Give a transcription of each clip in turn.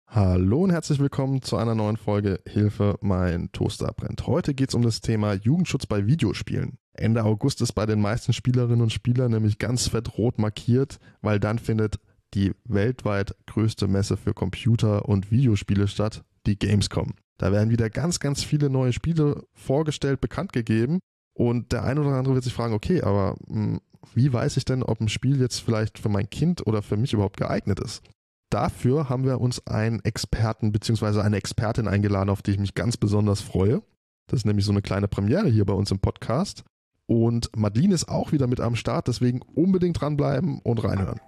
Hallo und herzlich willkommen zu einer neuen Folge Hilfe, mein Toaster brennt. Heute geht es um das Thema Jugendschutz bei Videospielen. Ende August ist bei den meisten Spielerinnen und Spielern nämlich ganz fett rot markiert, weil dann findet die weltweit größte Messe für Computer- und Videospiele statt, die Gamescom. Da werden wieder ganz, ganz viele neue Spiele vorgestellt, bekannt gegeben und der eine oder andere wird sich fragen, okay, aber wie weiß ich denn, ob ein Spiel jetzt vielleicht für mein Kind oder für mich überhaupt geeignet ist? Dafür haben wir uns einen Experten bzw. eine Expertin eingeladen, auf die ich mich ganz besonders freue. Das ist nämlich so eine kleine Premiere hier bei uns im Podcast. Und Madeline ist auch wieder mit am Start, deswegen unbedingt dranbleiben und reinhören.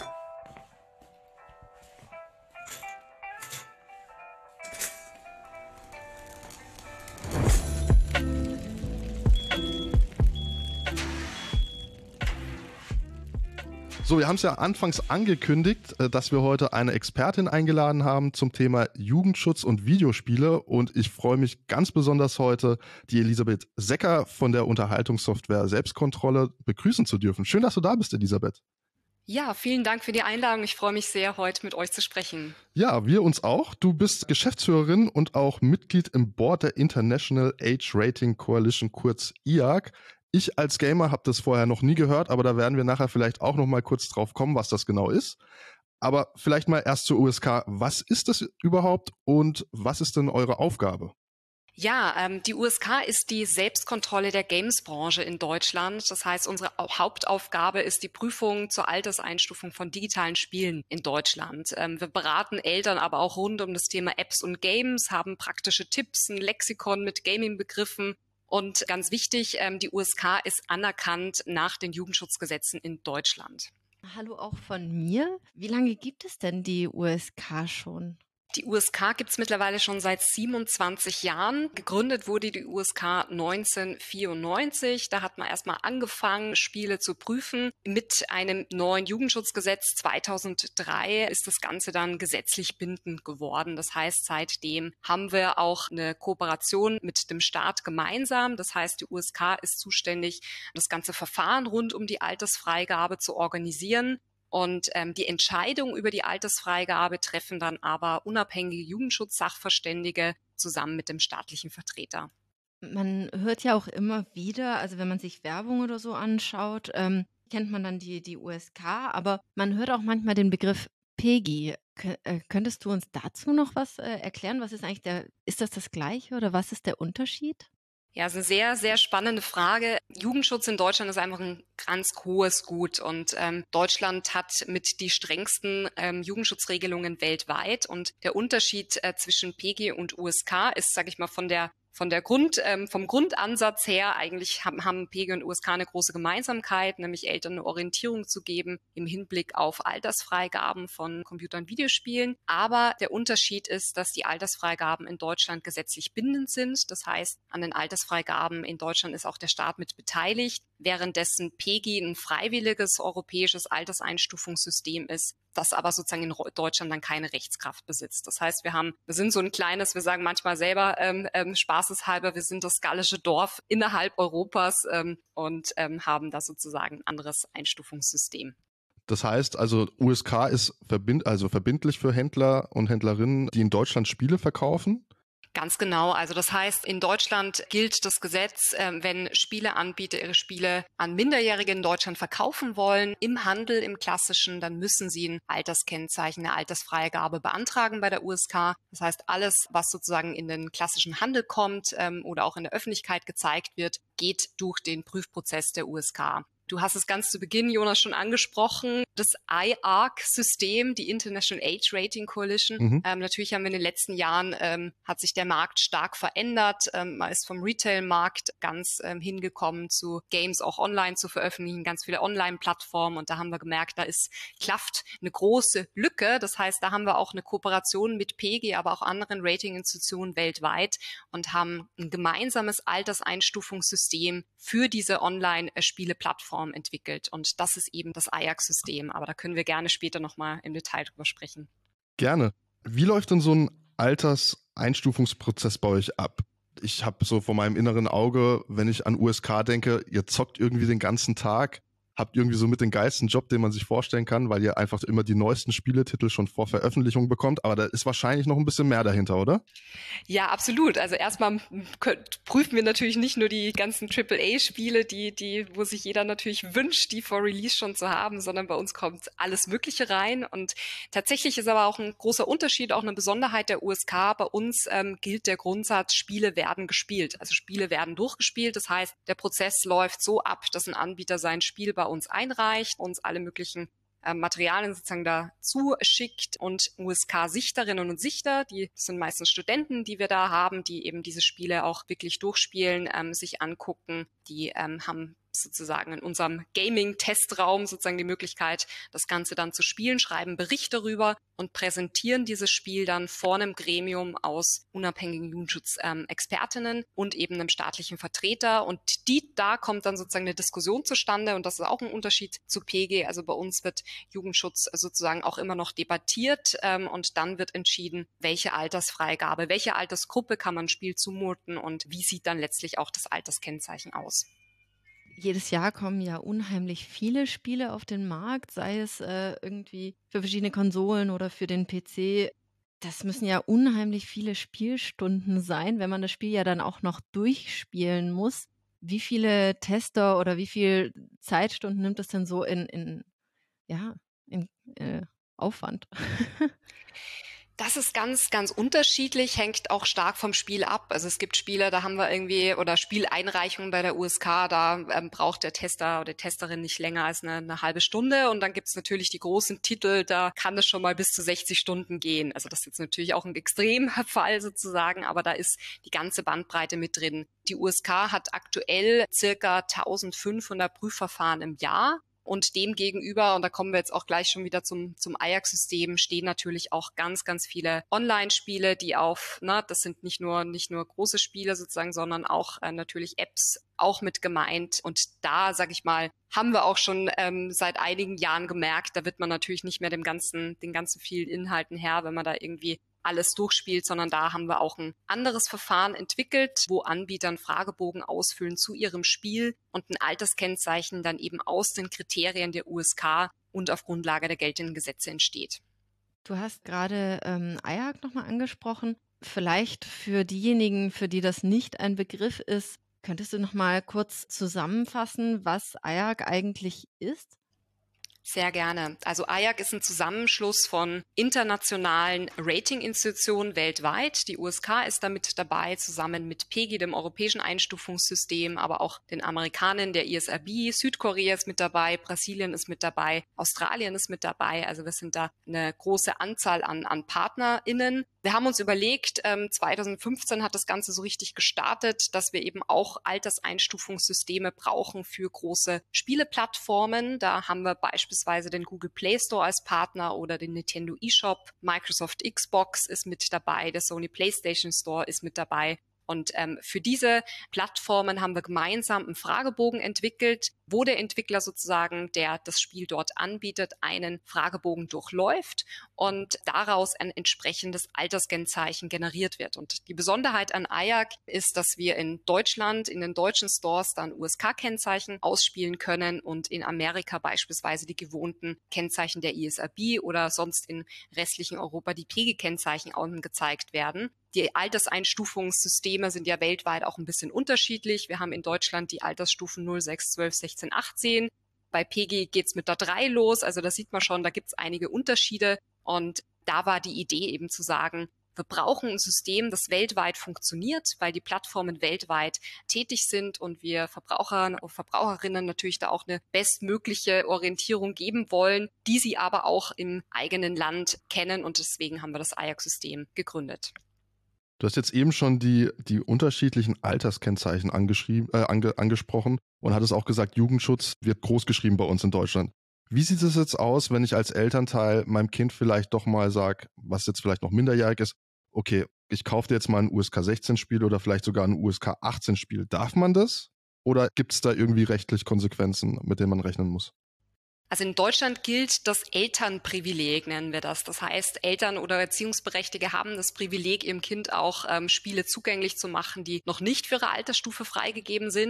So, wir haben es ja anfangs angekündigt, dass wir heute eine Expertin eingeladen haben zum Thema Jugendschutz und Videospiele. Und ich freue mich ganz besonders heute, die Elisabeth Secker von der Unterhaltungssoftware Selbstkontrolle begrüßen zu dürfen. Schön, dass du da bist, Elisabeth. Ja, vielen Dank für die Einladung. Ich freue mich sehr, heute mit euch zu sprechen. Ja, wir uns auch. Du bist Geschäftsführerin und auch Mitglied im Board der International Age Rating Coalition, kurz IAC. Ich als Gamer habe das vorher noch nie gehört, aber da werden wir nachher vielleicht auch noch mal kurz drauf kommen, was das genau ist. Aber vielleicht mal erst zur USK. Was ist das überhaupt und was ist denn eure Aufgabe? Ja, die USK ist die Selbstkontrolle der Games-Branche in Deutschland. Das heißt, unsere Hauptaufgabe ist die Prüfung zur Alterseinstufung von digitalen Spielen in Deutschland. Wir beraten Eltern aber auch rund um das Thema Apps und Games, haben praktische Tipps, ein Lexikon mit Gaming-Begriffen. Und ganz wichtig, die USK ist anerkannt nach den Jugendschutzgesetzen in Deutschland. Hallo auch von mir. Wie lange gibt es denn die USK schon? Die USK gibt's mittlerweile schon seit 27 Jahren. Gegründet wurde die USK 1994. Da hat man erstmal angefangen, Spiele zu prüfen. Mit einem neuen Jugendschutzgesetz 2003 ist das Ganze dann gesetzlich bindend geworden. Das heißt, seitdem haben wir auch eine Kooperation mit dem Staat gemeinsam. Das heißt, die USK ist zuständig, das ganze Verfahren rund um die Altersfreigabe zu organisieren. Und die Entscheidung über die Altersfreigabe treffen dann aber unabhängige Jugendschutzsachverständige zusammen mit dem staatlichen Vertreter. Man hört ja auch immer wieder, also wenn man sich Werbung oder so anschaut, kennt man dann die USK, aber man hört auch manchmal den Begriff PEGI. Könntest du uns dazu noch was erklären? Was ist eigentlich ist das Gleiche oder was ist der Unterschied? Ja, ist eine sehr, sehr spannende Frage. Jugendschutz in Deutschland ist einfach ein ganz hohes Gut und Deutschland hat mit die strengsten Jugendschutzregelungen weltweit und der Unterschied zwischen PEGI und USK ist, sage ich mal, vom Grundansatz her eigentlich haben PEGI und USK eine große Gemeinsamkeit, nämlich Eltern eine Orientierung zu geben im Hinblick auf Altersfreigaben von Computer- und Videospielen. Aber der Unterschied ist, dass die Altersfreigaben in Deutschland gesetzlich bindend sind. Das heißt, an den Altersfreigaben in Deutschland ist auch der Staat mit beteiligt, währenddessen PEGI ein freiwilliges europäisches Alterseinstufungssystem ist, das aber sozusagen in Deutschland dann keine Rechtskraft besitzt. Das heißt, wir sind so ein kleines, wir sagen manchmal selber spaßeshalber, wir sind das gallische Dorf innerhalb Europas und haben da sozusagen ein anderes Einstufungssystem. Das heißt also, USK ist verbindlich für Händler und Händlerinnen, die in Deutschland Spiele verkaufen? Ganz genau. Also das heißt, in Deutschland gilt das Gesetz, wenn Spieleanbieter ihre Spiele an Minderjährige in Deutschland verkaufen wollen, im Handel, im Klassischen, dann müssen sie ein Alterskennzeichen, eine Altersfreigabe beantragen bei der USK. Das heißt, alles, was sozusagen in den klassischen Handel kommt oder auch in der Öffentlichkeit gezeigt wird, geht durch den Prüfprozess der USK. Du hast es ganz zu Beginn, Jonas, schon angesprochen, das IARC-System, die International Age Rating Coalition. Natürlich haben wir in den letzten Jahren, hat sich der Markt stark verändert. Man ist vom Retail-Markt ganz hingekommen zu Games auch online zu veröffentlichen, ganz viele Online-Plattformen. Und da haben wir gemerkt, klafft eine große Lücke. Das heißt, da haben wir auch eine Kooperation mit PEGI, aber auch anderen Rating-Institutionen weltweit und haben ein gemeinsames Alterseinstufungssystem für diese Online-Spiele-Plattform entwickelt. Und das ist eben das IAC-System. Aber da können wir gerne später nochmal im Detail drüber sprechen. Gerne. Wie läuft denn so ein Alterseinstufungsprozess bei euch ab? Ich habe so vor meinem inneren Auge, wenn ich an USK denke, ihr zockt irgendwie den ganzen Tag. habt irgendwie so mit den geilsten Job, den man sich vorstellen kann, weil ihr einfach immer die neuesten Spieletitel schon vor Veröffentlichung bekommt. Aber da ist wahrscheinlich noch ein bisschen mehr dahinter, oder? Ja, absolut. Also erstmal prüfen wir natürlich nicht nur die ganzen AAA-Spiele, wo sich jeder natürlich wünscht, die vor Release schon zu haben, sondern bei uns kommt alles Mögliche rein. Und tatsächlich ist aber auch ein großer Unterschied, auch eine Besonderheit der USK. Bei uns gilt der Grundsatz, Spiele werden gespielt. Also Spiele werden durchgespielt. Das heißt, der Prozess läuft so ab, dass ein Anbieter sein Spiel bei uns einreicht, uns alle möglichen Materialien sozusagen dazu schickt und USK-Sichterinnen und Sichter, das sind meistens Studenten, die wir da haben, die eben diese Spiele auch wirklich durchspielen, sich angucken, die haben sozusagen in unserem Gaming-Testraum sozusagen die Möglichkeit, das Ganze dann zu spielen, schreiben Berichte darüber und präsentieren dieses Spiel dann vor einem Gremium aus unabhängigen Jugendschutzexpertinnen und eben einem staatlichen Vertreter. Und da kommt dann sozusagen eine Diskussion zustande und das ist auch ein Unterschied zu PEGI. Also bei uns wird Jugendschutz sozusagen auch immer noch debattiert und dann wird entschieden, welche Altersfreigabe, welche Altersgruppe kann man Spiel zumuten und wie sieht dann letztlich auch das Alterskennzeichen aus. Jedes Jahr kommen ja unheimlich viele Spiele auf den Markt, sei es irgendwie für verschiedene Konsolen oder für den PC. Das müssen ja unheimlich viele Spielstunden sein, wenn man das Spiel ja dann auch noch durchspielen muss. Wie viele Tester oder wie viel Zeitstunden nimmt es denn so in Aufwand? Das ist ganz, ganz unterschiedlich, hängt auch stark vom Spiel ab. Also es gibt Spiele, da haben wir irgendwie, oder Spieleinreichungen bei der USK, da braucht der Tester oder die Testerin nicht länger als eine halbe Stunde. Und dann gibt es natürlich die großen Titel, da kann es schon mal bis zu 60 Stunden gehen. Also das ist jetzt natürlich auch ein Extremfall sozusagen, aber da ist die ganze Bandbreite mit drin. Die USK hat aktuell circa 1500 Prüfverfahren im Jahr. Und dem gegenüber, und da kommen wir jetzt auch gleich schon wieder zum Ajax-System, stehen natürlich auch ganz, ganz viele Online-Spiele, die das sind nicht nur große Spiele sozusagen, sondern auch natürlich Apps auch mit gemeint. Und da, sag ich mal, haben wir auch schon seit einigen Jahren gemerkt, da wird man natürlich nicht mehr den ganzen vielen Inhalten Herr, wenn man da irgendwie alles durchspielt, sondern da haben wir auch ein anderes Verfahren entwickelt, wo Anbieter einen Fragebogen ausfüllen zu ihrem Spiel und ein Alterskennzeichen dann eben aus den Kriterien der USK und auf Grundlage der geltenden Gesetze entsteht. Du hast gerade Ajax nochmal angesprochen. Vielleicht für diejenigen, für die das nicht ein Begriff ist, könntest du nochmal kurz zusammenfassen, was Ajax eigentlich ist? Sehr gerne. Also Ajax ist ein Zusammenschluss von internationalen Ratinginstitutionen weltweit. Die USK ist damit dabei, zusammen mit PEGI, dem europäischen Einstufungssystem, aber auch den Amerikanern, der ISRB, Südkorea ist mit dabei, Brasilien ist mit dabei, Australien ist mit dabei. Also wir sind da eine große Anzahl an PartnerInnen. Wir haben uns überlegt, 2015 hat das Ganze so richtig gestartet, dass wir eben auch Alterseinstufungssysteme brauchen für große Spieleplattformen. Da haben wir beispielsweise den Google Play Store als Partner oder den Nintendo eShop. Microsoft Xbox ist mit dabei, der Sony PlayStation Store ist mit dabei. Und für diese Plattformen haben wir gemeinsam einen Fragebogen entwickelt, wo der Entwickler sozusagen, der das Spiel dort anbietet, einen Fragebogen durchläuft und daraus ein entsprechendes Alterskennzeichen generiert wird. Und die Besonderheit an Ajax ist, dass wir in Deutschland, in den deutschen Stores dann USK-Kennzeichen ausspielen können und in Amerika beispielsweise die gewohnten Kennzeichen der ISRB oder sonst in restlichen Europa die PEGI-Kennzeichen gezeigt werden. Die Alterseinstufungssysteme sind ja weltweit auch ein bisschen unterschiedlich. Wir haben in Deutschland die Altersstufen 0, 6, 12, 16, 18. Bei PEGI geht's mit der 3 los. Also da sieht man schon, da gibt's einige Unterschiede. Und da war die Idee eben zu sagen, wir brauchen ein System, das weltweit funktioniert, weil die Plattformen weltweit tätig sind und wir Verbrauchern und Verbraucherinnen natürlich da auch eine bestmögliche Orientierung geben wollen, die sie aber auch im eigenen Land kennen. Und deswegen haben wir das Ajax-System gegründet. Du hast jetzt eben schon die unterschiedlichen Alterskennzeichen angesprochen und hattest auch gesagt, Jugendschutz wird groß geschrieben bei uns in Deutschland. Wie sieht es jetzt aus, wenn ich als Elternteil meinem Kind vielleicht doch mal sage, was jetzt vielleicht noch minderjährig ist, okay, ich kaufe dir jetzt mal ein USK 16 Spiel oder vielleicht sogar ein USK 18 Spiel. Darf man das? Oder gibt es da irgendwie rechtlich Konsequenzen, mit denen man rechnen muss? Also in Deutschland gilt das Elternprivileg, nennen wir das. Das heißt, Eltern oder Erziehungsberechtigte haben das Privileg, ihrem Kind auch Spiele zugänglich zu machen, die noch nicht für ihre Altersstufe freigegeben sind.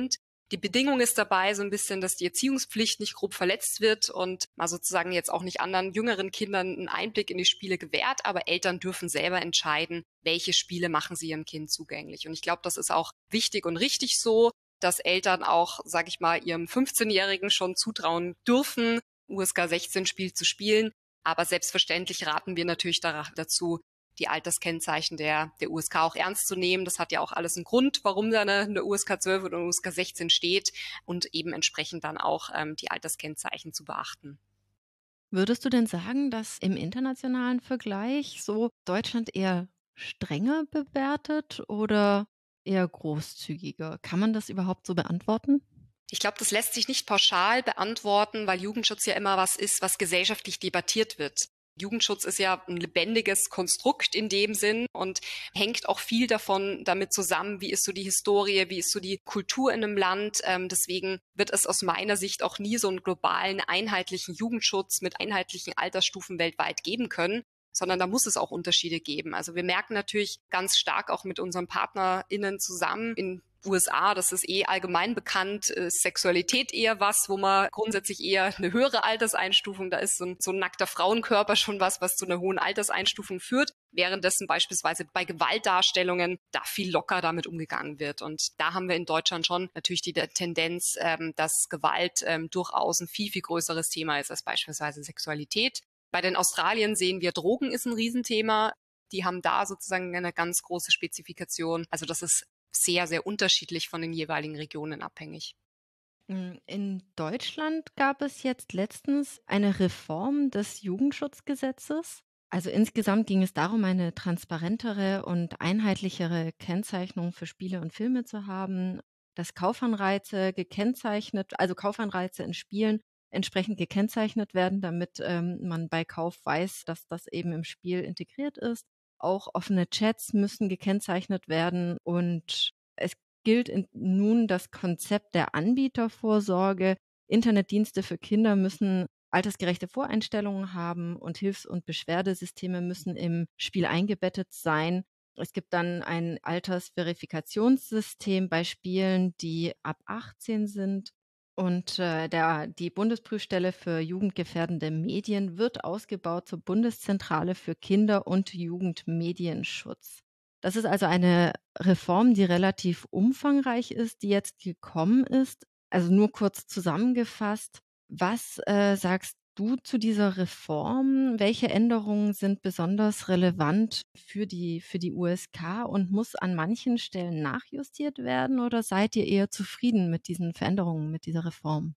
Die Bedingung ist dabei so ein bisschen, dass die Erziehungspflicht nicht grob verletzt wird und man sozusagen jetzt auch nicht anderen jüngeren Kindern einen Einblick in die Spiele gewährt, aber Eltern dürfen selber entscheiden, welche Spiele machen sie ihrem Kind zugänglich. Und ich glaube, das ist auch wichtig und richtig so, dass Eltern auch, sage ich mal, ihrem 15-Jährigen schon zutrauen dürfen, USK 16 Spiel zu spielen. Aber selbstverständlich raten wir natürlich dazu, die Alterskennzeichen der USK auch ernst zu nehmen. Das hat ja auch alles einen Grund, warum da eine USK 12 oder eine USK 16 steht und eben entsprechend dann auch die Alterskennzeichen zu beachten. Würdest du denn sagen, dass im internationalen Vergleich so Deutschland eher strenger bewertet oder eher großzügiger? Kann man das überhaupt so beantworten? Ich glaube, das lässt sich nicht pauschal beantworten, weil Jugendschutz ja immer was ist, was gesellschaftlich debattiert wird. Jugendschutz ist ja ein lebendiges Konstrukt in dem Sinn und hängt auch viel davon damit zusammen, wie ist so die Historie, wie ist so die Kultur in einem Land. Deswegen wird es aus meiner Sicht auch nie so einen globalen, einheitlichen Jugendschutz mit einheitlichen Altersstufen weltweit geben können, sondern da muss es auch Unterschiede geben. Also wir merken natürlich ganz stark auch mit unseren PartnerInnen zusammen in USA, das ist allgemein bekannt, Sexualität eher was, wo man grundsätzlich eher eine höhere Alterseinstufung, da ist so ein nackter Frauenkörper schon was zu einer hohen Alterseinstufung führt, währenddessen beispielsweise bei Gewaltdarstellungen da viel locker damit umgegangen wird. Und da haben wir in Deutschland schon natürlich die Tendenz, dass Gewalt durchaus ein viel, viel größeres Thema ist als beispielsweise Sexualität. Bei den Australien sehen wir, Drogen ist ein Riesenthema. Die haben da sozusagen eine ganz große Spezifikation. Also das ist sehr, sehr unterschiedlich von den jeweiligen Regionen abhängig. In Deutschland gab es jetzt letztens eine Reform des Jugendschutzgesetzes. Also insgesamt ging es darum, eine transparentere und einheitlichere Kennzeichnung für Spiele und Filme zu haben, dass Kaufanreize Kaufanreize in Spielen entsprechend gekennzeichnet werden, damit man bei Kauf weiß, dass das eben im Spiel integriert ist. Auch offene Chats müssen gekennzeichnet werden und es gilt nun das Konzept der Anbietervorsorge. Internetdienste für Kinder müssen altersgerechte Voreinstellungen haben und Hilfs- und Beschwerdesysteme müssen im Spiel eingebettet sein. Es gibt dann ein Altersverifikationssystem bei Spielen, die ab 18 sind. Und die Bundesprüfstelle für jugendgefährdende Medien wird ausgebaut zur Bundeszentrale für Kinder- und Jugendmedienschutz. Das ist also eine Reform, die relativ umfangreich ist, die jetzt gekommen ist. Also nur kurz zusammengefasst, was sagst du zu dieser Reform? Welche Änderungen sind besonders relevant für die USK und muss an manchen Stellen nachjustiert werden oder seid ihr eher zufrieden mit diesen Veränderungen, mit dieser Reform?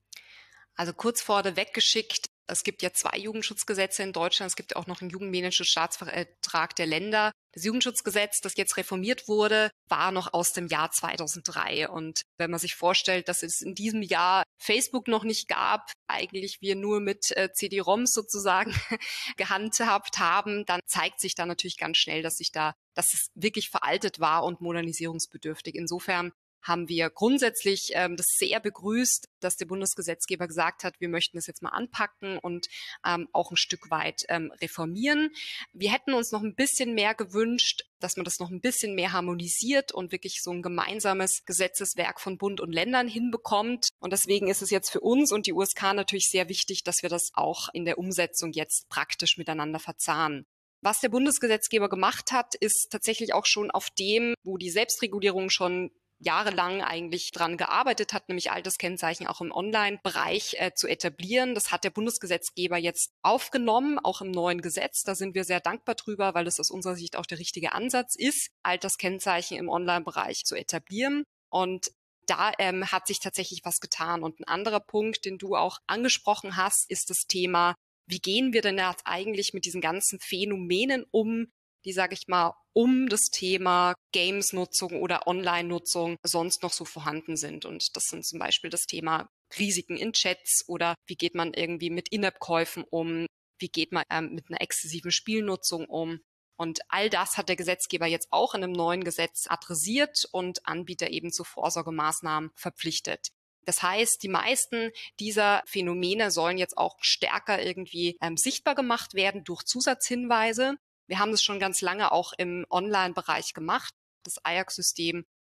Also kurz vorneweg geschickt, es gibt ja 2 Jugendschutzgesetze in Deutschland. Es gibt auch noch einen Jugendmanagementstaatsvertrag der Länder. Das Jugendschutzgesetz, das jetzt reformiert wurde, war noch aus dem Jahr 2003. Und wenn man sich vorstellt, dass es in diesem Jahr Facebook noch nicht gab, eigentlich wir nur mit CD-ROMs sozusagen gehandhabt haben, dann zeigt sich da natürlich ganz schnell, dass es wirklich veraltet war und modernisierungsbedürftig. Insofern haben wir grundsätzlich das sehr begrüßt, dass der Bundesgesetzgeber gesagt hat, wir möchten das jetzt mal anpacken und auch ein Stück weit reformieren. Wir hätten uns noch ein bisschen mehr gewünscht, dass man das noch ein bisschen mehr harmonisiert und wirklich so ein gemeinsames Gesetzeswerk von Bund und Ländern hinbekommt. Und deswegen ist es jetzt für uns und die USK natürlich sehr wichtig, dass wir das auch in der Umsetzung jetzt praktisch miteinander verzahnen. Was der Bundesgesetzgeber gemacht hat, ist tatsächlich auch schon auf dem, wo die Selbstregulierung schon jahrelang eigentlich dran gearbeitet hat, nämlich Alterskennzeichen auch im Online-Bereich zu etablieren. Das hat der Bundesgesetzgeber jetzt aufgenommen, auch im neuen Gesetz. Da sind wir sehr dankbar drüber, weil es aus unserer Sicht auch der richtige Ansatz ist, Alterskennzeichen im Online-Bereich zu etablieren. Und da hat sich tatsächlich was getan. Und ein anderer Punkt, den du auch angesprochen hast, ist das Thema, wie gehen wir denn jetzt eigentlich mit diesen ganzen Phänomenen um, die, sage ich mal, um das Thema Games-Nutzung oder Online-Nutzung sonst noch so vorhanden sind. Und das sind zum Beispiel das Thema Risiken in Chats oder wie geht man irgendwie mit In-App-Käufen um, wie geht man mit einer exzessiven Spielnutzung um. Und all das hat der Gesetzgeber jetzt auch in einem neuen Gesetz adressiert und Anbieter eben zu Vorsorgemaßnahmen verpflichtet. Das heißt, die meisten dieser Phänomene sollen jetzt auch stärker irgendwie sichtbar gemacht werden durch Zusatzhinweise. Wir haben das schon ganz lange auch im Online-Bereich gemacht. Das Ajax-System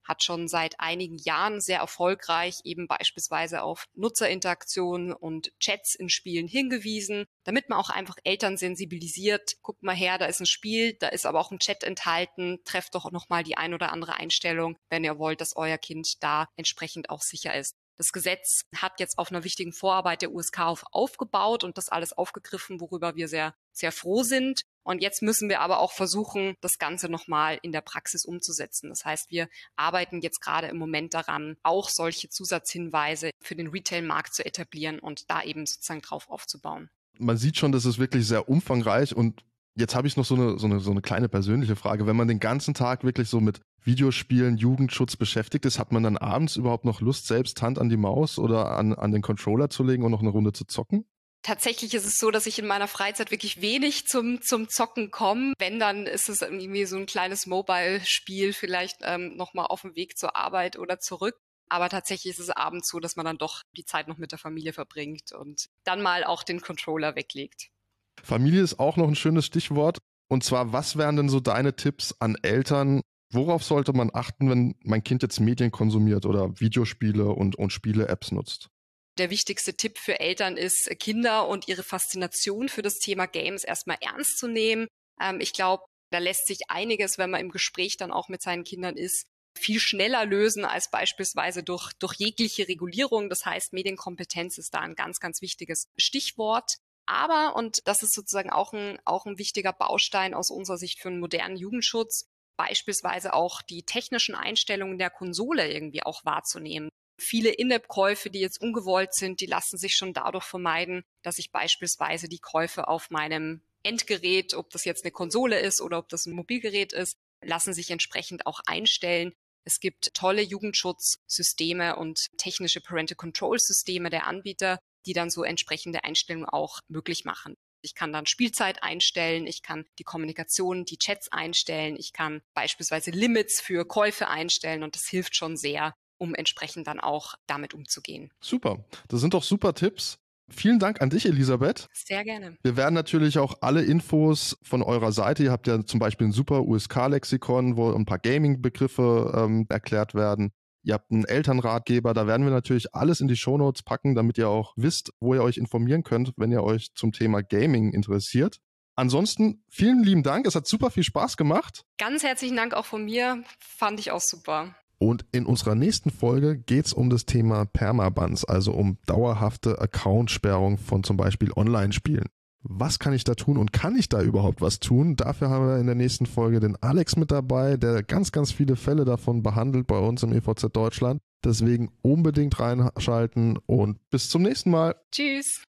hat schon seit einigen Jahren sehr erfolgreich eben beispielsweise auf Nutzerinteraktionen und Chats in Spielen hingewiesen, damit man auch einfach Eltern sensibilisiert. Guckt mal her, da ist ein Spiel, da ist aber auch ein Chat enthalten. Trefft doch nochmal die ein oder andere Einstellung, wenn ihr wollt, dass euer Kind da entsprechend auch sicher ist. Das Gesetz hat jetzt auf einer wichtigen Vorarbeit der USK aufgebaut und das alles aufgegriffen, worüber wir sehr, sehr froh sind. Und jetzt müssen wir aber auch versuchen, das Ganze nochmal in der Praxis umzusetzen. Das heißt, wir arbeiten jetzt gerade im Moment daran, auch solche Zusatzhinweise für den Retail-Markt zu etablieren und da eben sozusagen drauf aufzubauen. Man sieht schon, das ist wirklich sehr umfangreich und jetzt habe ich noch so eine kleine persönliche Frage. Wenn man den ganzen Tag wirklich so mit Videospielen, Jugendschutz beschäftigt ist, hat man dann abends überhaupt noch Lust, selbst Hand an die Maus oder an den Controller zu legen und noch eine Runde zu zocken? Tatsächlich ist es so, dass ich in meiner Freizeit wirklich wenig zum Zocken komme. Wenn, dann ist es irgendwie so ein kleines Mobile-Spiel, vielleicht nochmal auf dem Weg zur Arbeit oder zurück. Aber tatsächlich ist es abends so, dass man dann doch die Zeit noch mit der Familie verbringt und dann mal auch den Controller weglegt. Familie ist auch noch ein schönes Stichwort. Und zwar, was wären denn so deine Tipps an Eltern? Worauf sollte man achten, wenn mein Kind jetzt Medien konsumiert oder Videospiele und Spiele-Apps nutzt? Der wichtigste Tipp für Eltern ist, Kinder und ihre Faszination für das Thema Games erstmal ernst zu nehmen. Ich glaube, da lässt sich einiges, wenn man im Gespräch dann auch mit seinen Kindern ist, viel schneller lösen als beispielsweise durch jegliche Regulierung. Das heißt, Medienkompetenz ist da ein ganz, ganz wichtiges Stichwort. Aber, und das ist sozusagen auch ein wichtiger Baustein aus unserer Sicht für einen modernen Jugendschutz, beispielsweise auch die technischen Einstellungen der Konsole irgendwie auch wahrzunehmen. Viele In-App-Käufe, die jetzt ungewollt sind, die lassen sich schon dadurch vermeiden, dass ich beispielsweise die Käufe auf meinem Endgerät, ob das jetzt eine Konsole ist oder ob das ein Mobilgerät ist, lassen sich entsprechend auch einstellen. Es gibt tolle Jugendschutzsysteme und technische Parental Control Systeme der Anbieter, die dann so entsprechende Einstellungen auch möglich machen. Ich kann dann Spielzeit einstellen, ich kann die Kommunikation, die Chats einstellen, ich kann beispielsweise Limits für Käufe einstellen und das hilft schon sehr, um entsprechend dann auch damit umzugehen. Super, das sind doch super Tipps. Vielen Dank an dich, Elisabeth. Sehr gerne. Wir werden natürlich auch alle Infos von eurer Seite, ihr habt ja zum Beispiel ein super USK-Lexikon, wo ein paar Gaming-Begriffe erklärt werden. Ihr habt einen Elternratgeber, da werden wir natürlich alles in die Shownotes packen, damit ihr auch wisst, wo ihr euch informieren könnt, wenn ihr euch zum Thema Gaming interessiert. Ansonsten vielen lieben Dank, es hat super viel Spaß gemacht. Ganz herzlichen Dank auch von mir, fand ich auch super. Und in unserer nächsten Folge geht es um das Thema Permabans, also um dauerhafte Accountsperrung von zum Beispiel Online-Spielen. Was kann ich da tun und kann ich da überhaupt was tun? Dafür haben wir in der nächsten Folge den Alex mit dabei, der ganz, ganz viele Fälle davon behandelt bei uns im EVZ Deutschland. Deswegen unbedingt reinschalten und bis zum nächsten Mal. Tschüss.